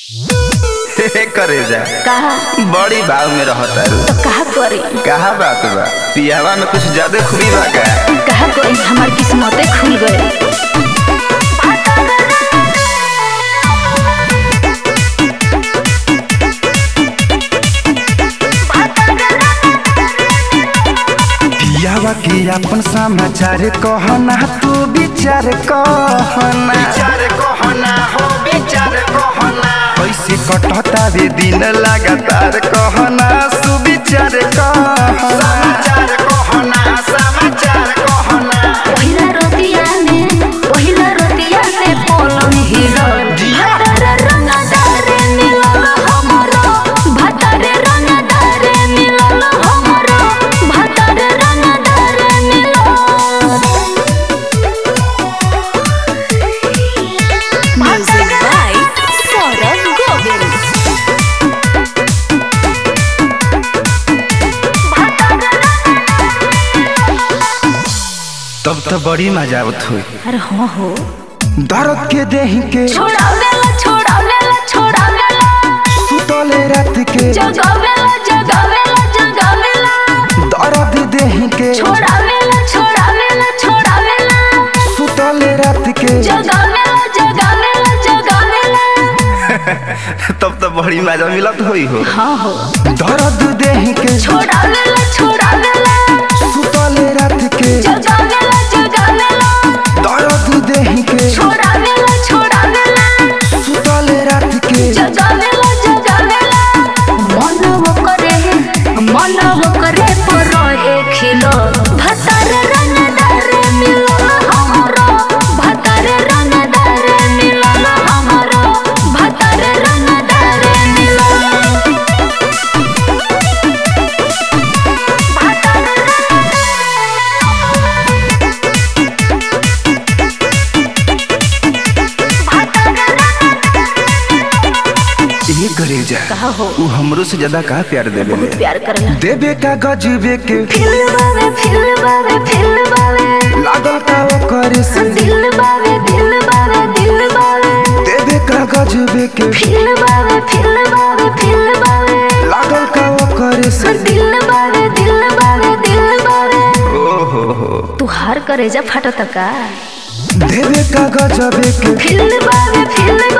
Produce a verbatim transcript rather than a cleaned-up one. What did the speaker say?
करे जा कहा बड़ी भाव में रहता तो कहा करी कहा बात बा पियावा में कुछ ज्यादा खूबी बा का कहा करी हमार किस्मते खुल गई। पियावा के अपन समाचार कहना तू विचार कहना विचार कहना हो विचार कहना कैसे कटता वे दिन लगातार कहना सुविचार कहना समाचार कहना समाचार कहना पहिला रोटिया में पहिला रोटिया से पलंग हिलल भतर रंगदार मिलल हमरो भतर रंगदार मिलल हमरो भतर रंगदार मिलल। Music by Saurabh Govil. तब तो बड़ी मजा आवत हुई अरे हाँ हो दर्द के देह के छोड़ावेला छोड़ावेला छोड़ावेला सुतले रात के जगावेला जगावेला जगावेला दर्द देह के छोड़ावेला छोड़ावेला छोड़ावेला सुतले रात के जगावेला जगावेला जगावेला। तब तो बड़ी मजा मिलत हुई हो हाँ हो दर्द देह के छोड़ावेला छोड़ावेला सुतले रात के जगावेला जगावेला दर्द देह के छोड़ावेला छोड़ावेला सुतले रात के जगावेला जगावेला। मन वो करे मन वो करे पर एक खिलो भतर रंगदार मिलल हमरो भतर रंगदार मिलल हमरो भतर रंगदार मिलल। ये करे जा कहा हो वो हमरो से ज्यादा का प्यार देवे बहुत प्यार करला देवे का गजबे के फिल बावे फिल बावे फिल बावे लागल का वो करे से दिल बावे दिल बावे दिल बावे देवे का गजबे के फिल बावे फिल बावे फिल बावे लागल का वो करे से दिल बावे दिल बावे दिल बावे। ओ हो हो तू हार करे जा फटत का देवे का गजबे के फिल बावे फिल